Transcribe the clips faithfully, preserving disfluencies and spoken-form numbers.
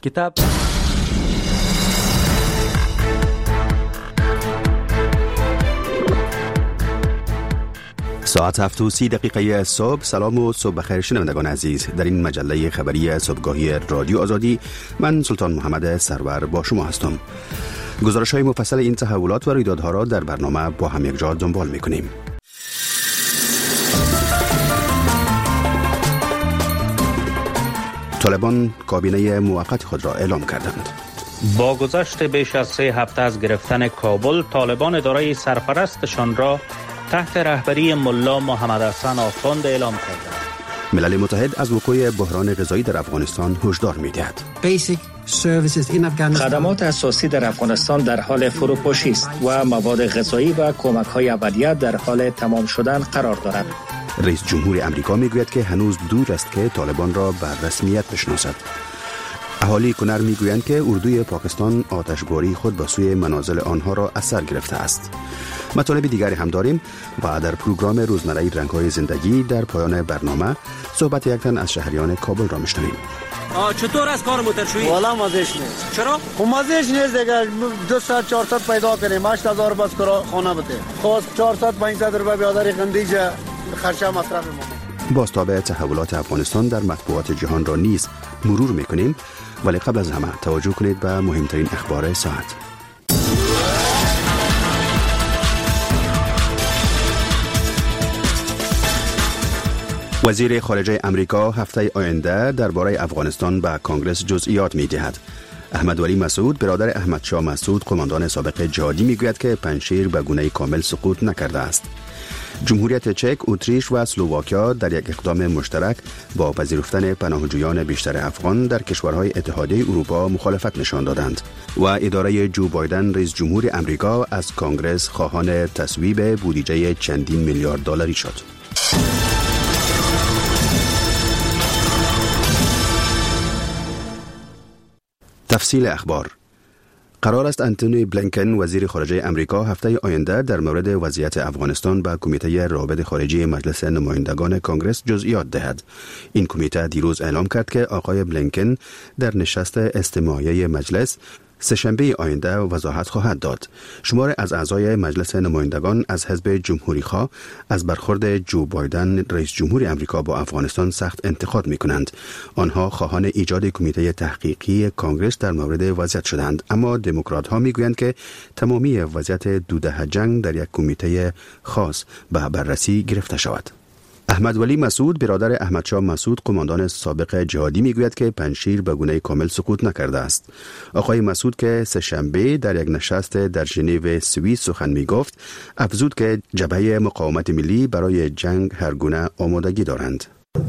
کتاب ساعت هفت و سی دقیقه صبح. سلام و صبح بخیر شنوندگان عزیز. در این مجله خبری صبحگاهی رادیو آزادی من سلطان محمد سرور با شما هستم. گزارش های مفصل این تحولات و رویدادها را در برنامه با هم یک جا دنبال می‌کنیم. طالبان کابینه موقت خود را اعلام کردند. با گذشت بیش از سه هفته از گرفتن کابل، طالبان اداره سرپرستشان را تحت رهبری ملا محمد حسن آخوند اعلام کردند. ملل متحد از وقوع بحران غذایی در افغانستان هشدار می‌دهد. خدمات اساسی در افغانستان در حال فروپاشی است و مواد غذایی و کمک‌های اولیه در حال تمام شدن قرار دارد. رئیس جمهور امریکا میگوید که هنوز دور است که طالبان را به رسمیت بشناسد. اهالی کنر میگویند که اردوی پاکستان آتشباری خود به سوی منازل آنها را از سر گرفته است. مطالب دیگری هم داریم و در پروگرام روزمره رنگ‌های زندگی در پایان برنامه صحبت یک تن از شهریان کابل را میشنویم. چطور از کار موترشویی؟ والا مزهش نیست. چرا؟ خب مزهش نیست دیگه. دویست چهارصد پیدا کنیم، هشت هزار بس کرا خانه بده. خواست چهارصد پانصد روپیه بیادر قندیجه خرچه مصرف ما. بازتاب تحولات افغانستان در مطبوعات جهان را نیز مرور میکنیم، ولی قبل از همه توجه کنید به مهمترین اخبار ساعت. وزیر خارجه امریکا هفته آینده درباره افغانستان به کانگرس جزئیات می‌دهد. احمد ولی مسعود برادر احمد شاه مسعود قماندان سابق جهادی میگوید که پنجشیر به گونه کامل سقوط نکرده است. جمهوریت چک، اتریش و اسلواکیا در یک اقدام مشترک با پذیرفتن پناهجویان بیشتر افغان در کشورهای اتحادیه اروپا مخالفت نشان دادند و اداره جو بایدن رئیس جمهور امریکا از کانگرس خواهان تصویب بودجه چندین میلیارد دلاری شد. تفصیل اخبار. قرار است انتونی بلینکن وزیر خارجه امریکا هفته آینده در مورد وضعیت افغانستان به کمیته روابط خارجی مجلس نمایندگان کانگرس جزئیات دهد. این کمیته دیروز اعلام کرد که آقای بلینکن در نشست استماعیه مجلس سه‌شنبه آینده وضاحت خواهد داد. شمار از اعضای مجلس نمایندگان از حزب جمهوری خواه از برخورد جو بایدن رئیس جمهور امریکا با افغانستان سخت انتقاد می کنند. آنها خواهان ایجاد کمیته تحقیقی کانگرس در مورد وضعیت شدند، اما دموکرات ها می گویند که تمامی وضعیت دوده جنگ در یک کمیته خاص به بررسی گرفته شود. احمد ولی مسعود برادر احمد شاه مسعود قماندان سابق جهادی میگوید که پنجشیر به گونه کامل سقوط نکرده است. آقای مسعود که سه‌شنبه در یک نشست در ژنو سوئیس سخن میگفت، افزود که جبهه مقاومت ملی برای جنگ هر گونه آمادگی دارند.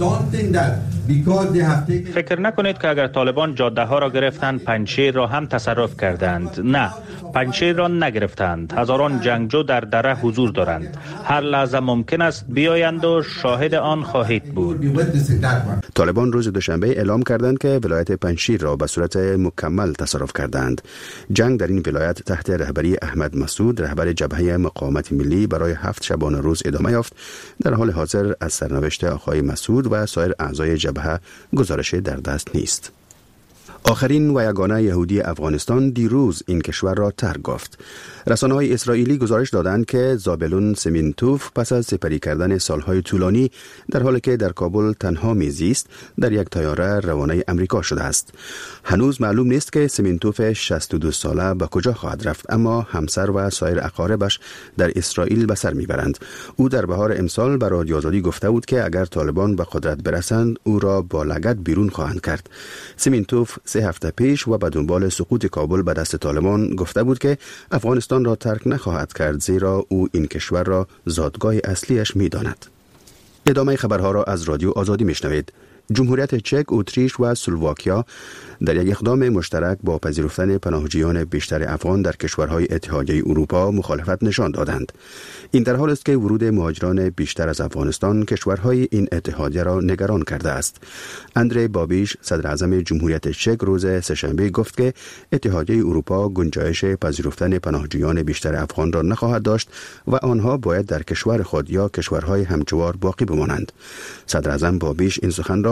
فکر نکنید که اگر طالبان جاده ها را گرفتند پنجشیر را هم تصرف کردند. نه، پنجشیر را نگرفتند. هزاران جنگجو در دره حضور دارند. هر لحظه ممکن است بیایند و شاهد آن خواهید بود. طالبان روز دوشنبه اعلام کردند که ولایت پنجشیر را به صورت مکمل تصرف کردند. جنگ در این ولایت تحت رهبری احمد مسعود رهبر جبهه مقاومت ملی برای هفت شبانه روز ادامه یافت. در حال حاضر از سرنوشت آقای مسعود و سایر اعضای جبهه گزارش در دست نیست. آخرین و یگانه یهودی افغانستان دیروز این کشور را ترک گفت. رسانه‌های اسرائیلی گزارش دادند که زابلون سمینتوف پس از سپری کردن سالهای طولانی در حالی که در کابل تنها میزیست در یک طیاره روانه امریکا شده است. هنوز معلوم نیست که سمینتوف شصت و دو ساله به کجا خواهد رفت، اما همسر و سایر اقاربش در اسرائیل به سر میبرند. او در بهار امسال به رادیو آزادی گفته بود که اگر طالبان به قدرت برسند او را با لگد بیرون خواهند کرد. سمینتوف سه هفته پیش و به دنبال سقوط کابل به دست طالبان گفته بود که افغانستان را ترک نخواهد کرد، زیرا او این کشور را زادگاه اصلیش می داند. ادامه خبرها را از رادیو آزادی می شنوید. جمهوریت چک، اتریش و اسلواکیا در یک اقدام مشترک با پذیرفتن پناهجویان بیشتر افغان در کشورهای اتحادیه اروپا مخالفت نشان دادند. این در حال است که ورود مهاجران بیشتر از افغانستان کشورهای این اتحادیه را نگران کرده است. اندری بابیش صدر اعظم جمهوریت چک روز سه‌شنبه گفت که اتحادیه اروپا گنجایش پذیرفتن پناهجویان بیشتر افغان را نخواهد داشت و آنها باید در کشور خود یا کشورهای همجوار باقی بمانند. صدر اعظم بابیش این سخن را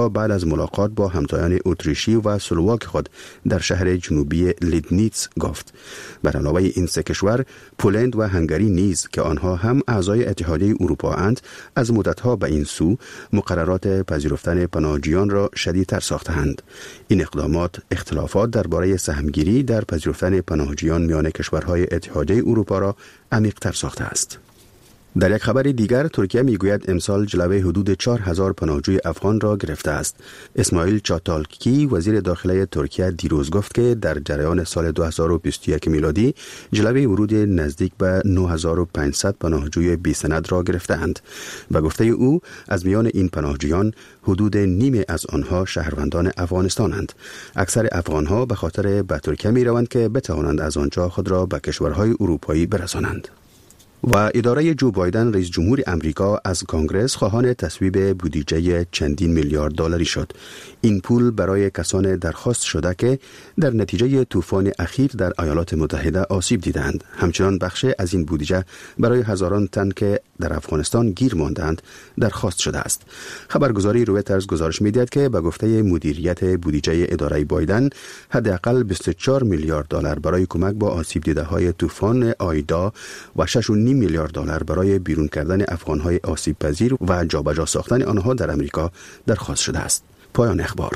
بعد از ملاقات با همتایان اتریشی و سلواک خود در شهر جنوبی لیدنیتس گفت. بر علاوه این سه کشور، پولند و هنگری نیز که آنها هم اعضای اتحادیه اروپا اند، از مدتها به این سو مقررات پذیرفتن پناهجویان را شدیدتر ساختند. این اقدامات اختلافات درباره سهمگیری در پذیرفتن پناهجویان میان کشورهای اتحادیه اروپا را عمیق‌تر ساخته است. در یک خبر دیگر، ترکیه میگوید امسال جلوه حدود چهار هزار پناهجوی افغان را گرفته است. اسماعیل چاتالکی وزیر داخله ترکیه دیروز گفت که در جریان سال دو هزار و بیست و یک میلادی جلوه ورود نزدیک به نه هزار و پانصد پناهجوی بی سند را گرفتند. به گفته او، از میان این پناهجویان حدود نیمه از آنها شهروندان افغانستانند. اکثر افغانها به خاطر به ترکیه میروند که بتوانند از آنجا خود را به کشورهای اروپایی برسانند. و اداره جو بایدن رئیس جمهور امریکا از کانگرس خواهان تصویب بودجه چندین میلیارد دلاری شد. این پول برای کسان درخواست شده که در نتیجه طوفان اخیر در ایالات متحده آسیب دیدند. همچنان بخش از این بودجه برای هزاران تن که در افغانستان گیر ماندند درخواست شده است. خبرگزاری رویترز گزارش می‌دهد که به گفته مدیریت بودجه اداره بایدن، حداقل بیست و چهار میلیارد دلار برای کمک با آسیب دیده‌های طوفان آیدا و شش و نیم میلیارد دلار برای بیرون کردن افغان‌های آسیب پذیر و جابجا ساختن آنها در امریکا درخواست شده است. پایان اخبار.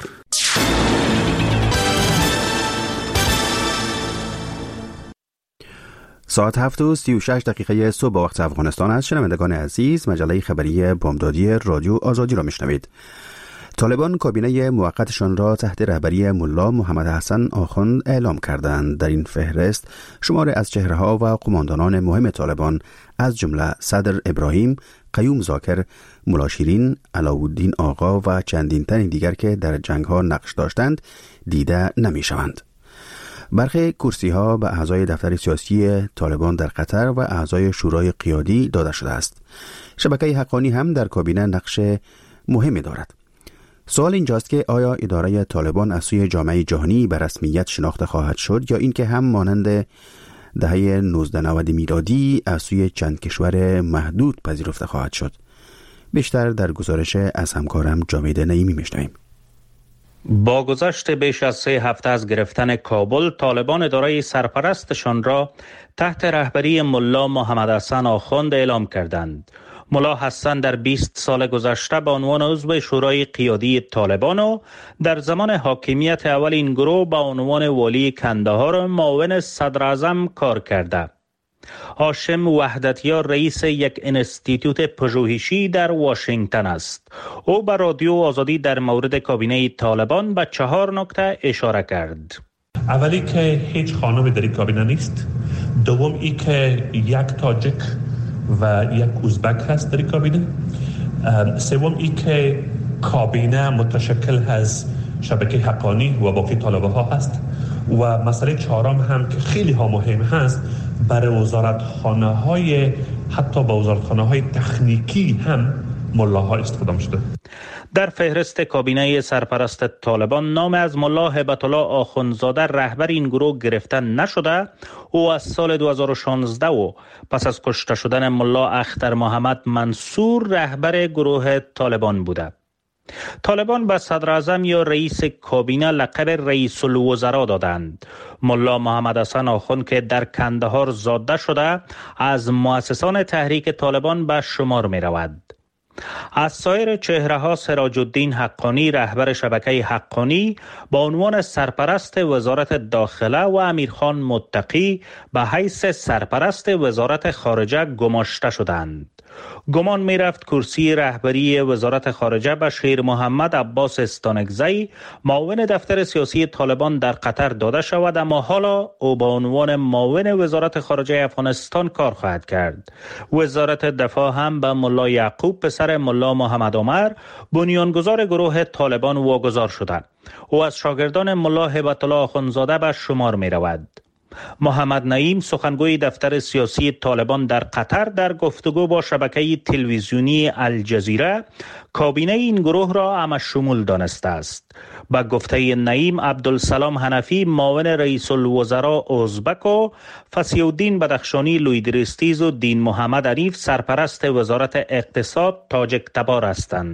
ساعت هفت و سی و شش دقیقه صبح وقت افغانستان است. شنوندگان عزیز، مجله خبری بامدادی رادیو آزادی را میشنوید. طالبان کابینه موقتشان را تحت رهبری ملا محمد حسن آخوند اعلام کردند. در این فهرست شمار از چهره‌ها و قماندانان مهم طالبان از جمله صدر ابراهیم، قیوم زاکر، ملا شیرین، علاءالدین آقا و چندین تن دیگر که در جنگ‌ها نقش داشتند دیده نمی‌شوند. برخی کرسی‌ها به اعضای دفتر سیاسی طالبان در قطر و اعضای شورای قیادی داده شده است. شبکه حقانی هم در کابینه نقش مهمی دارد. سوال اینجاست که آیا اداره طالبان از سوی جامعه جهانی به رسمیت شناخته خواهد شد یا اینکه هم مانند دهه نوزده نود میلادی از سوی چند کشور محدود پذیرفته خواهد شد؟ بیشتر در گزارش از همکارم جاوید نعیمی میشنویم. با گذشت بیش از سه هفته از گرفتن کابل، طالبان اداره سرپرستشان را تحت رهبری ملا محمد حسن آخوند اعلام کردند. ملا حسن در بیست سال گذشته به عنوان عضو شورای قیادی طالبان و در زمان حاکمیت اول این گروه به عنوان والی کندهار معاون صدر اعظم کار کرده. هاشم وحدتیار رئیس یک انستیتوت پژوهشی در واشنگتن است. او به رادیو آزادی در مورد کابینه طالبان به چهار نکته اشاره کرد. اولی که هیچ خانمی در این کابینه نیست. دوم ای که یک تاجیک و یک ازبک هست در این کابینه. سوم ای که کابینه متشکل از شبکه حقانی و باقی طالبه ها هست. و مسئله چهارم هم که خیلی ها مهم هست، برای وزارتخانه های حتی با وزارتخانه های تکنیکی هم ملاها استفاده شده. در فهرست کابینه سرپرست طالبان نام از ملا هیبت الله آخوندزاده رهبر این گروه گرفته نشده. او از سال دو هزار و شانزده و پس از کشته شدن ملا اختر محمد منصور رهبر گروه طالبان بوده. طالبان به صدر اعظم یا رئیس کابینه لقب رئیس الوزراء دادند. ملا محمد حسن آخوند که در کندهار زاده شده از مؤسسان تحریک طالبان به شمار می رود. از سایر چهره ها سراج الدین حقانی رهبر شبکه حقانی با عنوان سرپرست وزارت داخله و امیرخان متقی به حیث سرپرست وزارت خارجه گماشته شدند. گمان می رفت کرسی رهبری وزارت خارجه به شیر محمد عباس استانکزی معاون دفتر سیاسی طالبان در قطر داده شود، اما حالا او با عنوان معاون وزارت خارجه افغانستان کار خواهد کرد. وزارت دفاع هم به ملا یعقوب پسر ملا محمد عمر بنیانگذار گروه طالبان واگذار شده. او از شاگردان ملا هیبت الله آخوندزاده به شمار می رود. محمد نعیم سخنگوی دفتر سیاسی طالبان در قطر در گفتگو با شبکه تلویزیونی الجزیره کابینه این گروه را عام شمول دانسته است. با گفته نعیم، عبدالسلام حنفی معاون رئیس الوزراء ازبک و فصیح الدین بدخشانی لویدرستیز و دین محمد عنیف سرپرست وزارت اقتصاد تاجک تبار هستند.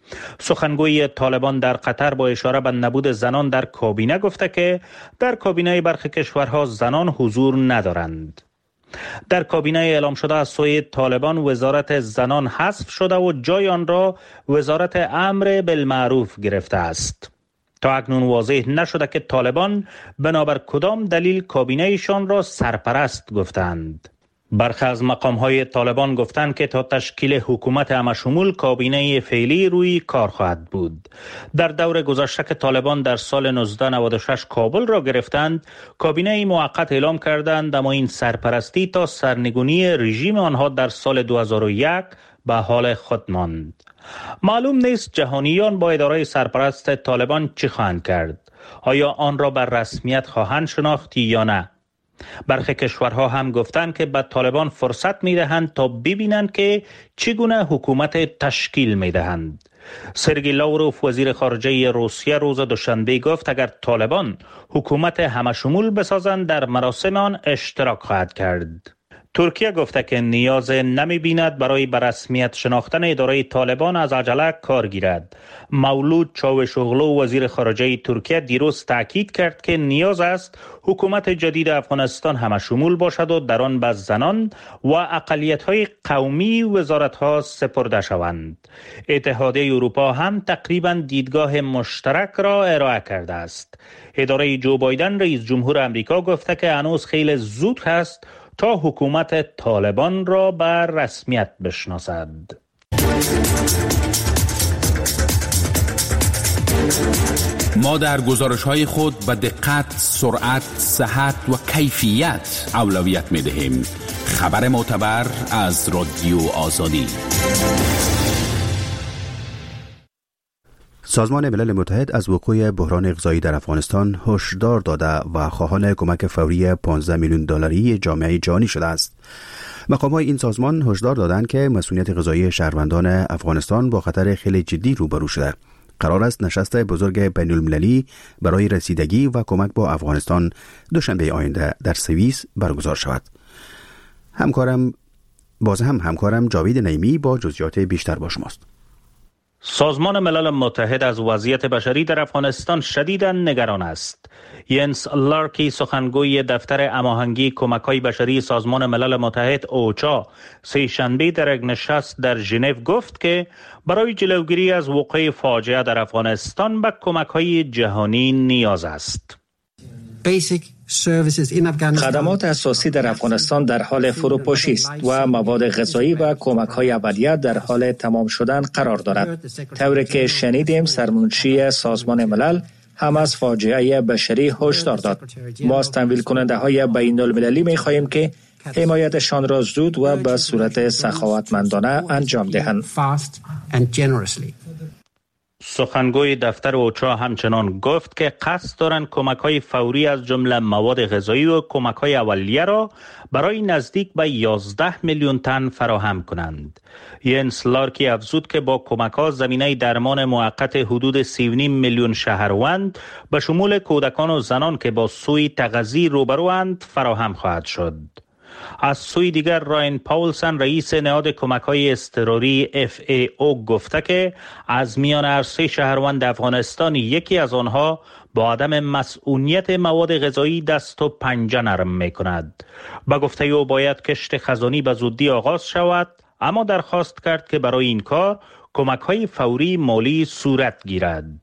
سخنگوی طالبان در قطر با اشاره به نبود زنان در کابینه گفته که در کابینه برخی کشورها زنان حضور ندارند. در کابینه اعلام شده از سوی طالبان وزارت زنان حذف شده و جای آن را وزارت امر بالمعروف گرفته است. تا اکنون واضح نشده که طالبان بنابر کدام دلیل کابینه ایشان را سرپرست گفتند. برخی از مقام‌های طالبان گفتند که تا تشکیل حکومت همشمول کابینه فعلی روی کار خواهد بود. در دور گذشته که طالبان در سال نوزده نود و شش کابل را گرفتند، کابینه موقت اعلام کردند، اما این سرپرستی تا سرنگونی رژیم آنها در سال دو هزار و یک به حال خود ماند. معلوم نیست جهانیان با اداره سرپرست طالبان چی خواهند کرد. آیا آن را بر رسمیت خواهند شناخت یا نه؟ برخی کشورها هم گفتند که به طالبان فرصت می‌دهند تا ببینند که چگونه حکومت تشکیل می‌دهند. سرگئی لاوروف وزیر خارجه روسیه روز دوشنبه گفت اگر طالبان حکومت همشمول بسازند در مراسم آن اشتراک خواهد کرد. ترکیه گفته که نیاز نمی بیند برای به رسمیت شناختن اداره طالبان از عجله کار گیرد. مولود چاوشوغلو وزیر خارجه ترکیه دیروز تاکید کرد که نیاز است حکومت جدید افغانستان همشمول باشد و در آن به زنان و اقلیت‌های قومی وزارت‌ها سپرده شوند. اتحادیه اروپا هم تقریباً دیدگاه مشترک را ارائه کرده است. اداره جو بایدن رئیس جمهور آمریکا گفته که هنوز خیلی زود است تا حکومت طالبان را بر رسمیت بشناسد. ما در گزارش‌های خود به دقت، سرعت، صحت و کیفیت اولویت می‌دهیم. خبر معتبر از رادیو آزادی. سازمان ملل متحد از وقوع بحران غذایی در افغانستان هشدار داده و خواهان کمک فوری پانزده میلیون دلاری جامعه جهانی شده است. مقام‌های این سازمان هشدار دادند که مسئولیت غذایی شهروندان افغانستان با خطر خیلی جدی روبرو شده. قرار است نشست بزرگ بین المللی برای رسیدگی و کمک با افغانستان دوشنبه آینده در سوئیس برگزار شود. همکارم باز هم همکارم جاوید نعیمی با جزئیات بیشتر با شماست. سازمان ملل متحد از وضعیت بشری در افغانستان شدیداً نگران است. ینس لارکی سخنگوی دفتر هماهنگی کمک‌های بشری سازمان ملل متحد اوچا سه شنبه در یک نشست در ژنو گفت که برای جلوگیری از وقوع فاجعه در افغانستان به کمک‌های جهانی نیاز است. خدمات اساسی در افغانستان در حال فروپاشی است و مواد غذایی و کمک‌های اولیه در حال تمام شدن قرار دارد. طوری که شنیدیم سرمنشی سازمان ملل هم از فاجعه بشری هشدار داد. ما از تمویل کننده های بین المللی می خواهیم که حمایتشان را زود و به صورت سخاوتمندانه انجام دهند. سخنگوی دفتر اوچا همچنان گفت که قصد دارند کمک‌های فوری از جمله مواد غذایی و کمک‌های اولیه را برای نزدیک به یازده میلیون تن فراهم کنند. ینس لارکی افزود که با کمک‌ها زمینه درمان موقت حدود سی و نیم میلیون شهروند به شمول کودکان و زنان که با سوی تغذیه روبروند فراهم خواهد شد. از سوی دیگر راین پاولسن رئیس نهاد کمک‌های اضطراری اف ای او گفته که از میان هر سه شهروند افغانستان یکی از آنها با عدم مسئولیت مواد غذایی دست و پنجه نرم می‌کند. با گفته او باید کشت خزانی به زودی آغاز شود، اما درخواست کرد که برای این کار کمک‌های فوری مالی صورت گیرد.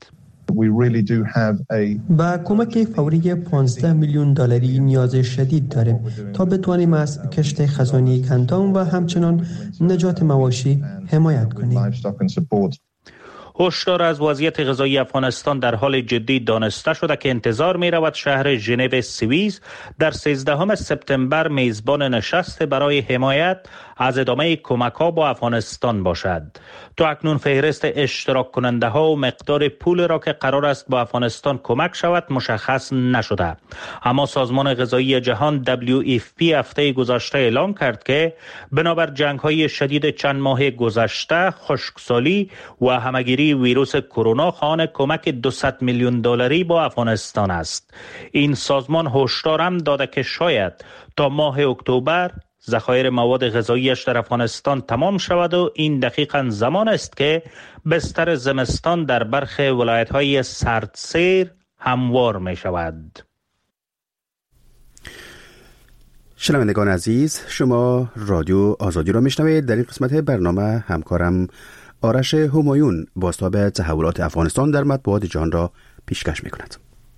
با کمک فوری پانزده میلیون دلاری نیاز شدید داریم تا بتوانیم از کشت خزانی کندان و همچنان نجات مواشی حمایت کنیم. هشدار از وضعیت غذایی افغانستان در حال جدی دانسته شده که انتظار می رود شهر ژنو سوئیس در سیزدهم سپتامبر میزبان نشست برای حمایت از ادامه کمک‌ها با افغانستان باشد. تا اکنون فهرست اشتراک کننده ها و مقدار پول را که قرار است با افغانستان کمک شود مشخص نشده. اما سازمان غذایی جهان دبلیو اف پی هفته گذشته اعلام کرد که بنابر جنگ‌های شدید چند ماه گذشته، خشکسالی و همه‌گیری ویروس کرونا خواهان کمک دویست میلیون دلاری با افغانستان است. این سازمان هشدار هم داده که شاید تا ماه اکتبر ذخایر مواد غذاییش در افغانستان تمام شود و این دقیقاً زمان است که بستر زمستان در برخی ولایت‌های سردسیر هموار می شود. شنوندگان عزیز، شما رادیو آزادی را میشنوید. در این قسمت برنامه همکارم آرش همایون بازتاب تحولات افغانستان در مطبوعات جهان را پیشکش میکند.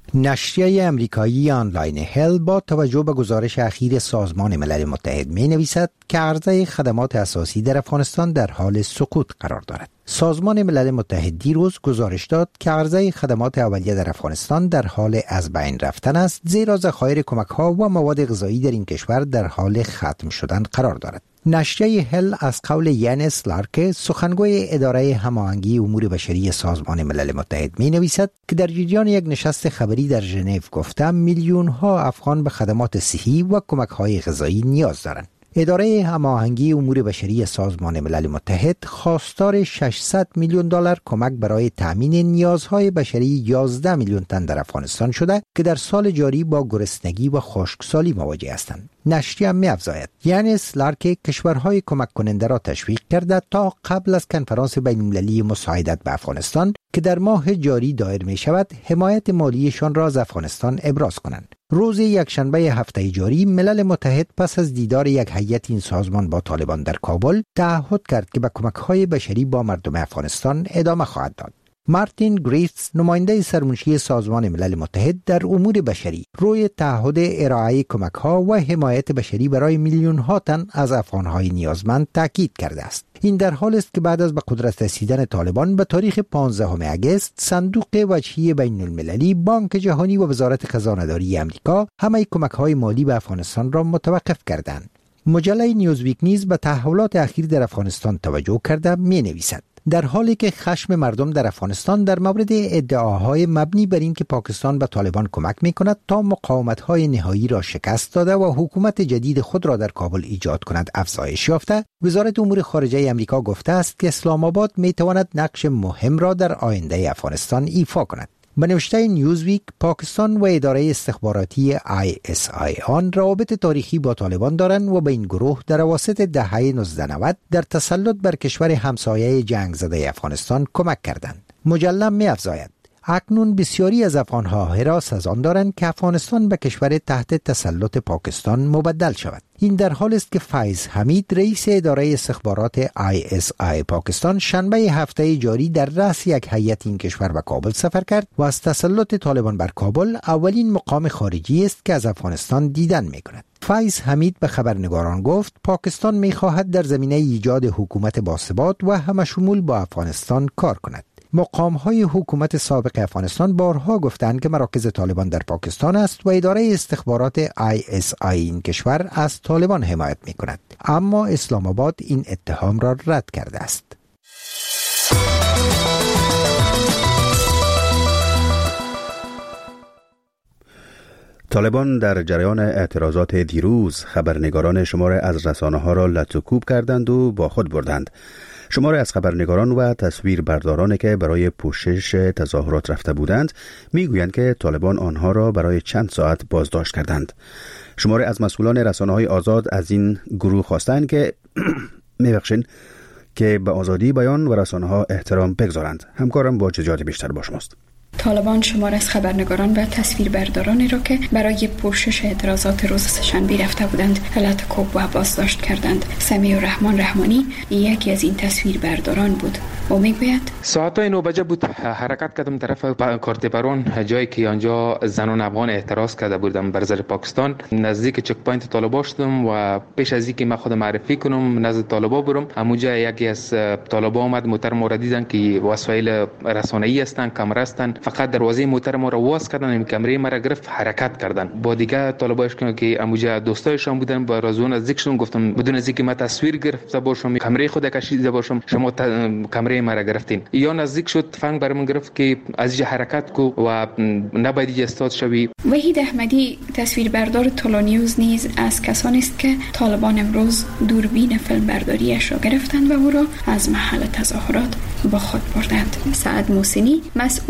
نشریه امریکایی آنلاین هل با توجه به گزارش اخیر سازمان ملل متحد می نویسد که عرضه خدمات اساسی در افغانستان در حال سقوط قرار دارد. سازمان ملل متحد دیروز گزارش داد که عرضه خدمات اولیه در افغانستان در حال از بین رفتن است، زیرا ذخایر کمک‌ها و مواد غذایی در این کشور در حال ختم شدن قرار دارد. نشریه هل از قول یانس لارک، سخنگوی اداره هماهنگی امور بشری سازمان ملل متحد می نویسد که در جریان یک نشست خبری در ژنو گفته میلیون ها افغان به خدمات صحی و کمک های غذایی نیاز دارند. اداره هماهنگی امور بشری سازمان ملل متحد خواستار ششصد میلیون دلار کمک برای تامین نیازهای بشری یازده میلیون تن در افغانستان شده که در سال جاری با گرسنگی و خشکسالی مواجه هستند. نشریه می‌افزاید یانس لارک کشورهای کمک کننده را تشویق کرده تا قبل از کنفرانس بین‌المللی مساعدت به افغانستان که در ماه جاری دایر می شود حمایت مالیشان را از افغانستان ابراز کنند. روز یکشنبه هفته جاری ملل متحد پس از دیدار یک هیئت این سازمان با طالبان در کابل تعهد کرد که به کمک‌های بشری با مردم افغانستان ادامه خواهد داد. مارتین گریفیتس، نماینده سرمنشی سازمان ملل متحد در امور بشری، روی تعهد ارائه کمک‌ها و حمایت بشری برای میلیون‌ها تن از افغان‌های نیازمند تاکید کرده است. این در حال است که بعد از به قدرت رسیدن طالبان به تاریخ پانزدهم اگست، صندوق وجهی بین المللی، بانک جهانی و وزارت خزانه‌داری آمریکا همه کمک‌های مالی به افغانستان را متوقف کردند. مجله نیوزویک نیز به تحولات اخیر در افغانستان توجه کرده می‌نویسد در حالی که خشم مردم در افغانستان در مورد ادعاهای مبنی بر این که پاکستان به طالبان کمک می‌کند تا مقاومت‌های نهایی را شکست داده و حکومت جدید خود را در کابل ایجاد کند افزایش یافته، وزارت امور خارجه آمریکا گفته است که اسلام آباد می‌تواند نقش مهم را در آینده افغانستان ایفا کند. به نوشته نیوزویک، پاکستان و اداره استخباراتی آی اس آی آن روابط تاریخی با طالبان دارند و به این گروه در اواسط دهه نوزده نود در تسلط بر کشور همسایه جنگ زده افغانستان کمک کردند. مجله می‌افزاید اکنون بسیاری از افغان‌ها هراس از آن دارند که افغانستان به کشور تحت تسلط پاکستان مبدل شود. این در حال است که فیض حمید، رئیس اداره استخبارات آی اس آی پاکستان، شنبه هفته جاری در رأس یک هیئت این کشور به کابل سفر کرد و از تسلط طالبان بر کابل اولین مقام خارجی است که از افغانستان دیدن می‌کند. فیض حمید به خبرنگاران گفت پاکستان می‌خواهد در زمینه ایجاد حکومت باثبات و همشمول با افغانستان کار کند. مقام‌های حکومت سابق افغانستان بارها گفتند که مراکز طالبان در پاکستان است و اداره استخبارات آی اس آی این کشور از طالبان حمایت می‌کند، اما اسلام آباد این اتهام را رد کرده است. طالبان در جریان اعتراضات دیروز خبرنگاران شماره از رسانه‌ها را لطوکوب کردند و با خود بردند. شماره از خبرنگاران و تصویربردارانی که برای پوشش تظاهرات رفته بودند میگویند که طالبان آنها را برای چند ساعت بازداشت کردند. شماره از مسئولان رسانه‌های آزاد از این گروه خواستند که میبخشین که به آزادی بیان و رسانه‌ها احترام بگذارند. همکارم با جزئیات بیشتر با شماست. طالبان شمار از خبرنگاران و تصویربردارانی را که برای پوشش اعتراضات روز سه‌شنبه رفته بودند لطوکوب و بازداشت کردند. سمیع الرحمن رحمانی یکی از این تصویربرداران بود. او میگوید ساعتای نو بجه بود حرکت کردم طرف کارتپرون، جایی که آنجا زنان افغان اعتراض کرده بودم بر ضد پاکستان. نزدیک چک پوینت طالبا شدم و پیش از اینکه من خود معرفی کنم نزد طالبا برم، همونجا یکی از طالبا اومد، موتر ما را دیدن که وسایل رسانه‌ای هستن، کامرا هستن، فقط دروازه موتر ما را واس کردن، این کمره ما را گرفت، حرکت کردن. با دیگه طالباش که همونجا دوستایشان بودن با رازون نزدیکشون گفتم بدون از اینکه من تصویر گرفته باشم، کمره خود کشیده باشم، شما کمره ما را گرفتین. یا نزدیک شد فنگ برام گرفت که از اینجا حرکت کو و نباید استاد شوی. وحید احمدی تصویربردار تولونیوز نیز از کسانی است که طالبان امروز دوربین فیلمبرداریش را گرفتند و او را از محل تظاهرات با خود بردند. سعد موسینی مسئول شرکت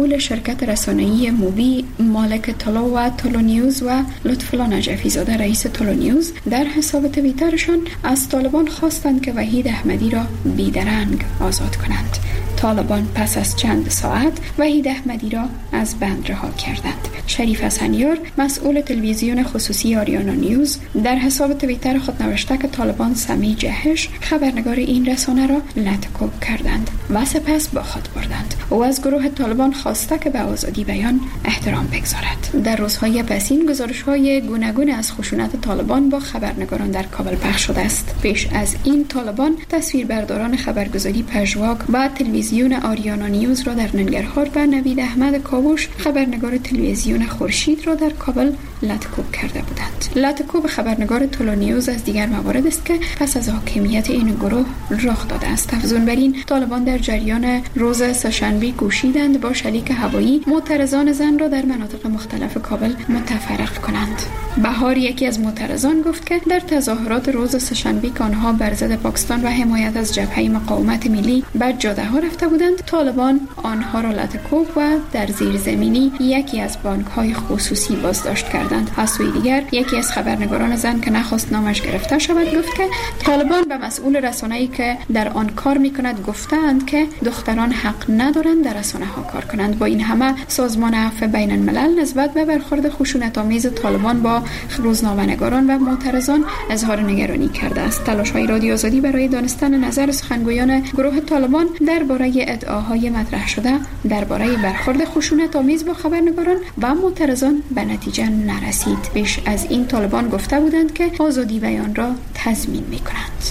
شرکت رسانه‌ای موبی مالک طلو و طلو نیوز و لطف‌الله نجفی زاده رئیس طلو نیوز در حساب توییترشان از طالبان خواستند که وحید احمدی را بیدرنگ آزاد کنند. طالبان پس از چند ساعت وحید احمدی را از بند رها کردند. شریف حسنیار مسئول تلویزیون خصوصی آریانا نیوز در حساب توییتر خود نوشته که طالبان سمی جهش خبرنگار این رسانه را لطکوب کردند و سپس با خود بردند. او از گروه طالبان خواسته که به آزادی بیان احترام بگذارد. در روزهای پسین گزارش‌های گوناگون از خشونت طالبان با خبرنگاران در کابل پخش شده است. پیش از این طالبان تصویربرداران خبرگزاری پژواک و تلویزیون آریانا نیوز را در ننگرهار و نوید احمد کاوش خبرنگار تلویزیون خورشید را در کابل لطکوب کرده بودند. لطکوب خبرنگار طلو نیوز از دیگر موارد است که پس از حاکمیت این گروه رخ داده است. افزون بر این طالبان در جریان روز سه‌شنبه کوشیدند با شلیک هوایی معترضان زن را در مناطق مختلف کابل متفرق کنند. بهار یکی از معترضان گفت که در تظاهرات روز سه‌شنبه که آنها بر ضد پاکستان و حمایت از جبهه مقاومت ملی بر جاده‌ها رفته بودند، طالبان آنها را لطکوب و در زیرزمینی یکی از بانک‌های خصوصی بازداشت کردند. از سوی دیگر یکی از خبرنگاران زن که نخواست نامش گرفته شود گفت که طالبان به مسئول رسانه‌ای که در آن کار می‌کند گفتند که دختران حق ندارند در رسانه‌ها کار کنند. با این همه سازمان عفو بین الملل نسبت به برخورد خشونت‌آمیز طالبان با روزنامه‌نگاران و معترضان اظهار نگرانی کرده است. تلاش‌های رادیو آزادی برای دانستن نظر سخنگویان گروه طالبان درباره ادعاهای مطرح شده درباره برخورد خشونت‌آمیز با خبرنگاران و معترضان به نتیجه نرسید. پیش از این طالبان گفته بودند که آزادی بیان را تضمین می‌کنند.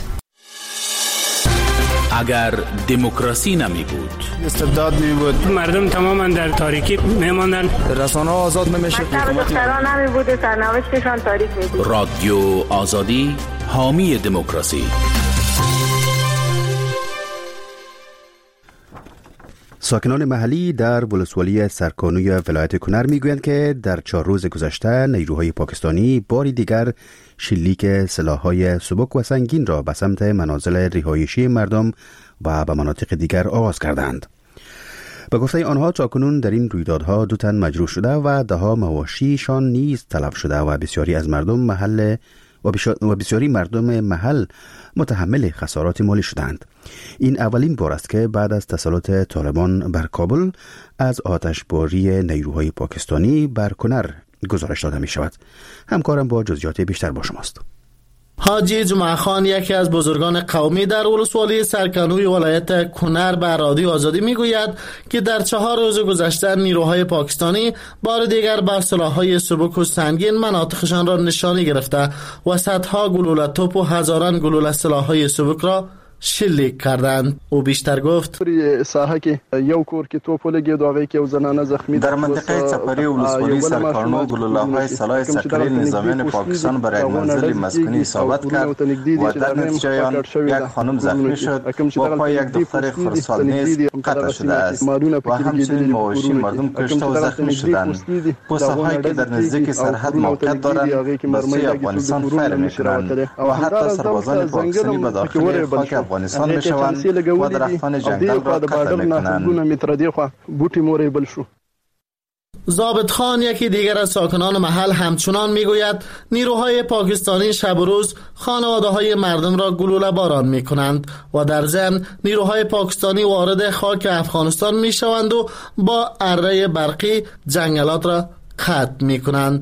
اگر دموکراسی نمی بود، استبداد می بود، مردم تماما در تاریکی میماندن، رسانه آزاد نمیشد، دختران نمی بود، سرنوشتشان تاریک می بود. رادیو آزادی حامی دموکراسی. ساکنان محلی در ولسوالی سرکانوی ولایت کنر میگویند که در چهار روز گذشته نیروهای پاکستانی باری دیگر شلیک سلاح‌های سبک و سنگین را به سمت منازل رهایشی مردم و به مناطق دیگر آغاز کردند. به گفته آنها تاکنون در این رویدادها دو تن مجروح شده و ده‌ها مواشیشان نیز تلف شده و بسیاری از مردم محل و بسیاری مردم محل متحمل خسارات مالی شدند. این اولین بار است که بعد از تسلط طالبان بر کابل از آتشباری نیروهای پاکستانی بر کنر گزارش داده می شود. همکارم با جزئیات بیشتر با شماست. حاجی جمعه خان یکی از بزرگان قومی در ولسوالی سرکانوی ولایت کنر به رادیو آزادی میگوید که در چهار روز گذشته نیروهای پاکستانی بار دیگر بر سلاح‌های سبک و سنگین مناطقشان را نشانی گرفته و صدها گلوله توپ و هزاران گلوله سلاح‌های سبک را شلیک کردند. او بیشتر گفت ساحه کې یو کور کې توپ ولګید او هغه کې یو زنانه زخمی در منطقه چپری ولسوالی سرکانو گلوله‌های سلاح ثقیل نظامیان پاکستان بر یک منزل مسکونی اصابت کرد و در نتیجه آن یک خانم زخمی شد و پای یک دختر خردسال نیز قطع شده است و همچنین مواشی مردم کشته و زخمی شدند. پوست‌هایی که در نزدیک سرحد موقعیت دارند به سوی افغانستان فیر می‌کنند و حتی سربازان پاکستانی به داخل خاک افغانستان میشوند و درختان جنگل را قطع میکنند. ضابط خان یکی دیگر از ساکنان محل همچنان میگوید نیروهای پاکستانی شب و روز خانواده های مردم را گلوله باران میکنند و در ضمن نیروهای پاکستانی وارد خاک افغانستان میشوند و با اره برقی جنگلات را قطع میکنند.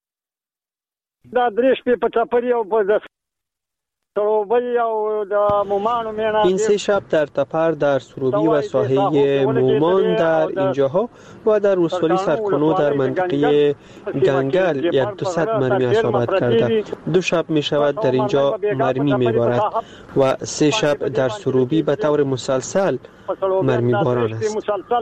این سه شب در تپر، در سروبی و ساحه مومان در اینجاها و در ولسوالی سرکانو در منطقه گنگل یک دو صد مرمی اصابت کرده. دو شب می شود در اینجا مرمی می بارد و سه شب در سروبی به طور مسلسل مرمی باران است.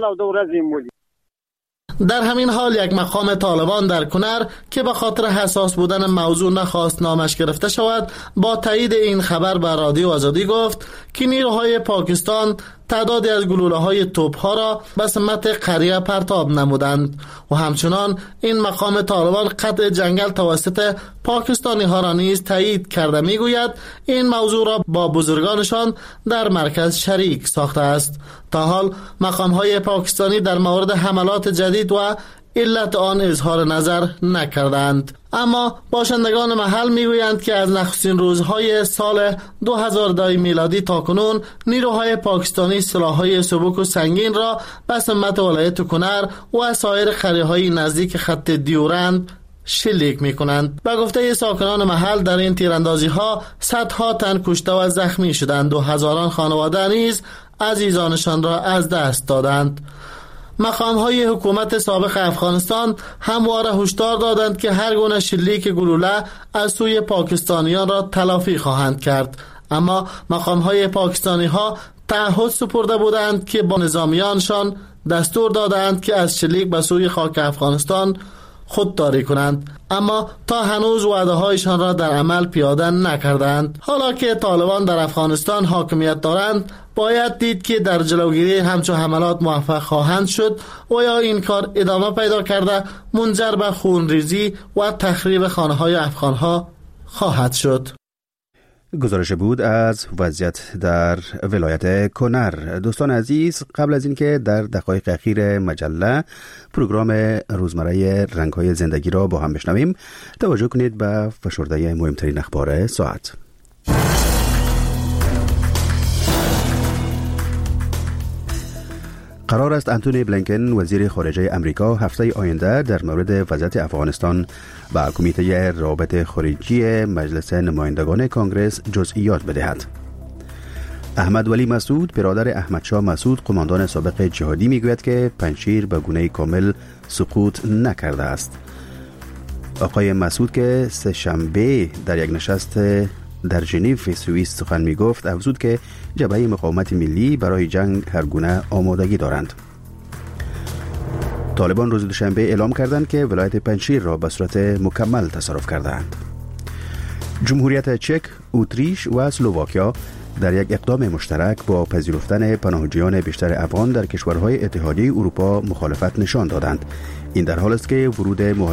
در همین حال یک مقام طالبان در کنر که به خاطر حساس بودن موضوع نخواست نامش گرفته شود با تایید این خبر به رادیو آزادی گفت که نیروهای پاکستان تعدادی از گلوله های توپ ها را به سمت قریه پرتاب نمودند و همچنان این مقام طالبان قطع جنگل توسط پاکستانی ها را نیز تایید کرده. میگوید این موضوع را با بزرگانشان در مرکز شریک ساخته است. تا حال مقام های پاکستانی در مورد حملات جدید و علت آن اظهار نظر نکردند. اما باشندگان محل میگویند که از نخستین روزهای سال دو هزار و ده میلادی تا کنون نیروهای پاکستانی سلاح‌های سبک و سنگین را به سمت ولایت کنر و سایر قریه‌های نزدیک خط دیورند شلیک می کنند. به گفته ساکنان محل در این تیراندازی‌ها صدها تن کشته و زخمی شدند و هزاران خانواده نیز عزیزانشان را از دست دادند. مقام‌های حکومت سابق افغانستان همواره هشدار دادند که هر گونه شلیک گلوله از سوی پاکستانیان را تلافی خواهند کرد، اما مقام‌های پاکستانی ها تعهد سپرده بودند که با نظامیانشان دستور دادند که از شلیک به سوی خاک افغانستان خودداری کنند، اما تا هنوز وعده هایشان را در عمل پیاده نکردند. حالا که طالبان در افغانستان حاکمیت دارند، باید دید که در جلوگیری همچون حملات موفق خواهند شد و یا این کار ادامه پیدا کرده منجر به خونریزی و تخریب خانه های افغان ها خواهد شد. گزارش بود از وضعیت در ولایت کنر. دوستان عزیز، قبل از اینکه در دقایق اخیر مجله پروگرام روزمره رنگ‌های زندگی را با هم بشنویم، توجه کنید به فشرده مهمترین اخبار ساعت. قرار است انتونی بلینکن وزیر خارجه امریکا هفته آینده در مورد وضعیت افغانستان به کمیته روابط خارجی مجلس نمایندگان کنگره جزئیات بدهد. احمد ولی مسعود برادر احمد شاه مسعود قماندان سابق جهادی میگوید که پنجشیر به گونه کامل سقوط نکرده است. آقای مسعود که سه شنبه در یک نشست در ژنو سوئیس سخن می گفت، افزود که جبهه مقاومت ملی برای جنگ هر گونه آمادگی دارند. طالبان روز دوشنبه اعلام کردند که ولایت پنجشیر را به صورت مکمل تصرف کردند. جمهوریت چک، اتریش و اسلواکیا در یک اقدام مشترک با پذیرفتن پناهجویان بیشتر افغان در کشورهای اتحادیه اروپا مخالفت نشان دادند. این در حالی است که ورود